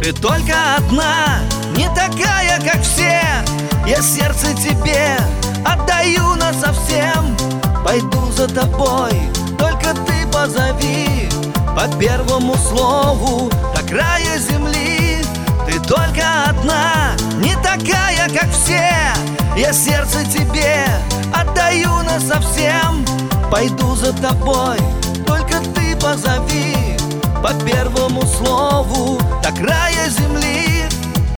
Ты только одна, не такая, как все. Я сердце тебе отдаю насовсем. Пойду за тобой, только ты позови. По первому слову до края земли. Ты только одна, не такая, как все. Я сердце тебе отдаю насовсем. Пойду за тобой, только ты позови. По первому слову до края земли.